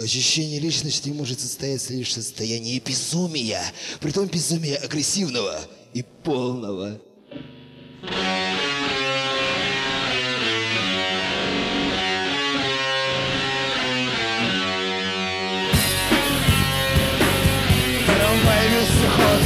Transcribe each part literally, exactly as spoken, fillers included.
Ощущение личности может состояться лишь в состоянии безумия, притом безумия агрессивного и полного. Трамвай вездеход.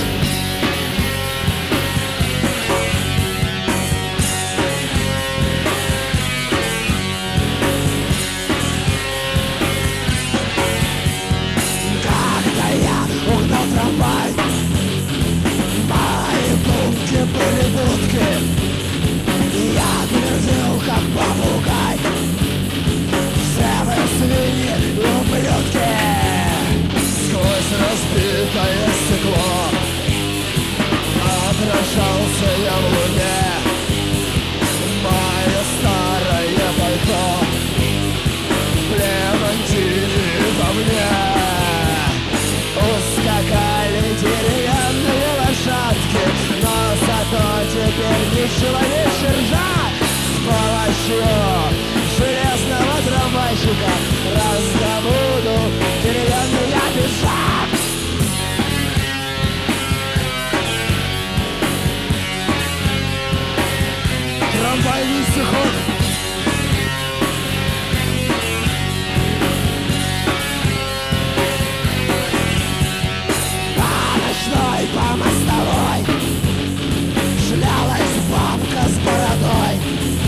Когда я угнал трамвай, мои думки были будки, я твердил, как попугай: все вы свиньи и ублюдки. Сквозь разбитое стекло отражался я в луне. Мое старое пальто племонтины во мне. Ускакали деревянные лошадки, но зато теперь не человечья ржа. С помощью железного трамвайщика раздобуду деревянный я пиджак. Трамвай вездеход. По ночной, по мостовой шлялась бабка с бородой,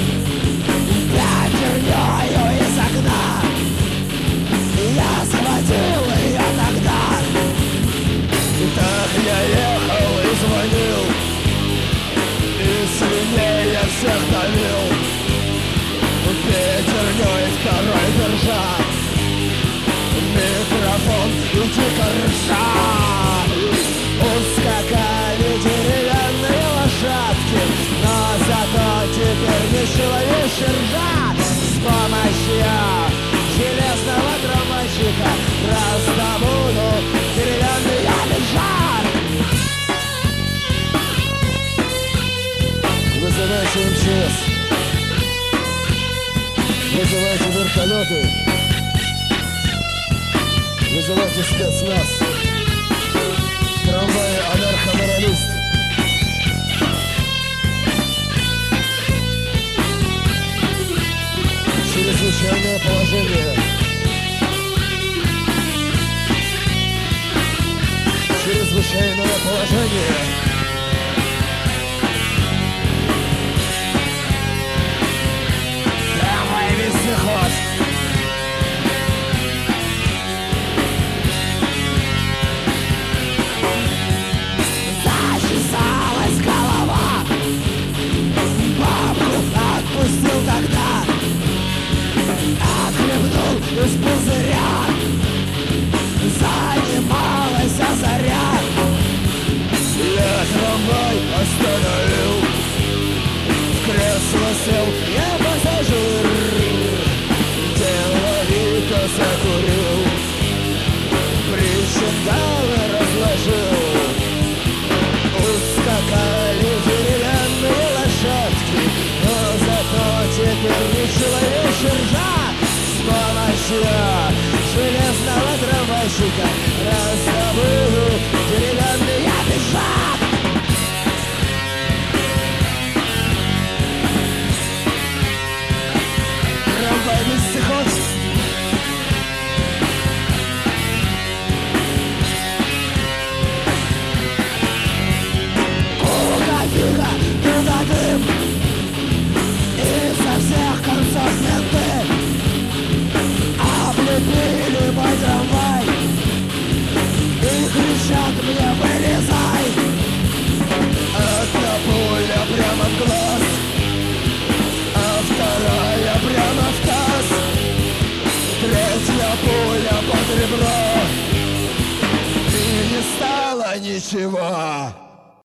пятернёю из окна. Я схватил ее тогда. Так я ехал и звонил, и свиней я всех давил. Пятернёй второй держа микрофон и дико ржа. Ускакали деревянные лошадки, но зато теперь не человечья ржа. С помощью железного трамвайщика раздобуду деревянный я пиджак. Вызывайте эм че эс, вызывайте вертолеты, вызывайте спецназ. Трамвай анархоморалист. Чрезвычайное положение. Чрезвычайное положение. Трамвай вездеход. Зачесалась голова, бабку отпустил тогда, отхлебнул из пузыря. Занималась заря. Я трамвай остановил, в кресло сел я пассажир, деловито закурил, причиндалы разложил. Ускакали деревянные лошадки, но зато теперь не человечья ржа. С помощью железного трамвайщика раздобуду деревянный я пиджак. Трамвай вездеход. Куда-тихо, туда дым, изо всех концов менты облепили мой трамвай и кричат мне: вылезай! Одна пуля прямо в глаз, а вторая прямо в таз, третья пуля под ребро, и не стало ничего.